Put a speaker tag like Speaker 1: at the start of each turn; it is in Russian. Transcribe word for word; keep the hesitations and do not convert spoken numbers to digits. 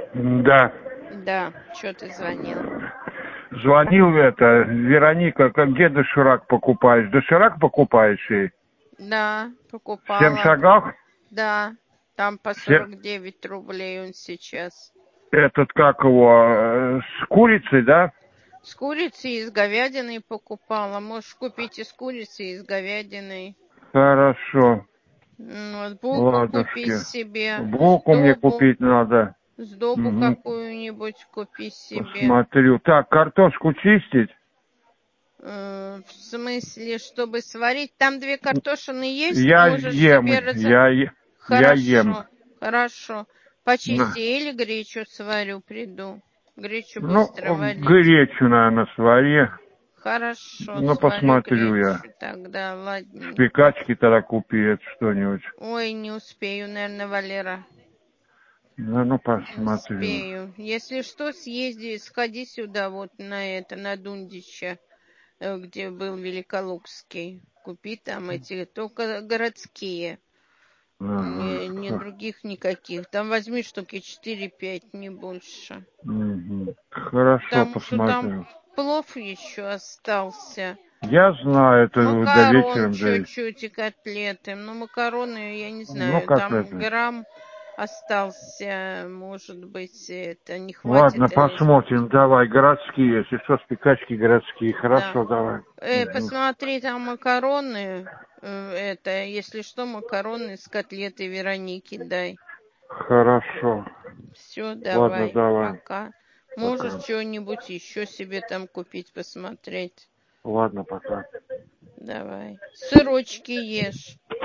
Speaker 1: Да.
Speaker 2: Да, что ты звонил?
Speaker 1: Звонил это, Вероника, как где доширак покупаешь? Доширак покупаешь ей?
Speaker 2: Да,
Speaker 1: В семь
Speaker 2: покупала.
Speaker 1: шагах?
Speaker 2: Да, там по
Speaker 1: Се-
Speaker 2: сорок девять рублей он сейчас.
Speaker 1: Этот, как его, э, с курицей, да?
Speaker 2: С курицей и с говядиной покупала. Можешь купить и с курицей, и с говядиной.
Speaker 1: Хорошо.
Speaker 2: Ну, вот булку купи
Speaker 1: Ладушки.
Speaker 2: себе,
Speaker 1: Булку мне
Speaker 2: сдобу,
Speaker 1: купить надо.
Speaker 2: сдобу
Speaker 1: Угу.
Speaker 2: какую-нибудь купи себе.
Speaker 1: Посмотрю. Так, картошку чистить?
Speaker 2: Э, В смысле, чтобы сварить? Там две картошины есть,
Speaker 1: Я
Speaker 2: можешь
Speaker 1: ем,
Speaker 2: себе разо...
Speaker 1: я, е- я ем.
Speaker 2: Хорошо, хорошо.
Speaker 1: На.
Speaker 2: Почисти или гречу сварю, приду. Гречу
Speaker 1: Ну,
Speaker 2: быстро варить.
Speaker 1: гречу, наверное, свари.
Speaker 2: Хорошо,
Speaker 1: Ну,
Speaker 2: сварю
Speaker 1: посмотрю я.
Speaker 2: гречу тогда, ладненько.
Speaker 1: Спекачки тогда купи, это что-нибудь.
Speaker 2: Ой, не успею, наверное, Валера.
Speaker 1: Ну, ну,
Speaker 2: Не
Speaker 1: посмотрю.
Speaker 2: успею. Если что, съезди, сходи сюда, вот на это, на Дундича, э, где был Великолукский. Купи там эти, только городские.
Speaker 1: Ага.
Speaker 2: Не, не
Speaker 1: х-
Speaker 2: других никаких. Там возьми штуки четыре-пять, не больше.
Speaker 1: мгм. Хорошо,
Speaker 2: Потому что там
Speaker 1: посмотрю.
Speaker 2: плов еще остался.
Speaker 1: Я знаю, это до
Speaker 2: Макарон
Speaker 1: вечера же.
Speaker 2: чуть-чуть и котлеты. Ну, макароны, я не
Speaker 1: Ну,
Speaker 2: знаю,
Speaker 1: как
Speaker 2: там
Speaker 1: это?
Speaker 2: грамм остался, может быть, это не
Speaker 1: Ладно,
Speaker 2: хватит или...
Speaker 1: посмотрим. Давай, городские, если что, спекачки городские.
Speaker 2: Да.
Speaker 1: Хорошо, давай.
Speaker 2: Э,
Speaker 1: Мгм.
Speaker 2: посмотри, там макароны, э, это, если что, макароны с котлетой Вероники дай.
Speaker 1: Хорошо.
Speaker 2: Все,
Speaker 1: Ладно,
Speaker 2: давай,
Speaker 1: давай.
Speaker 2: пока. Можешь
Speaker 1: Пока.
Speaker 2: что-нибудь еще себе там купить, посмотреть.
Speaker 1: Ладно, пока.
Speaker 2: Давай. Сырочки ешь.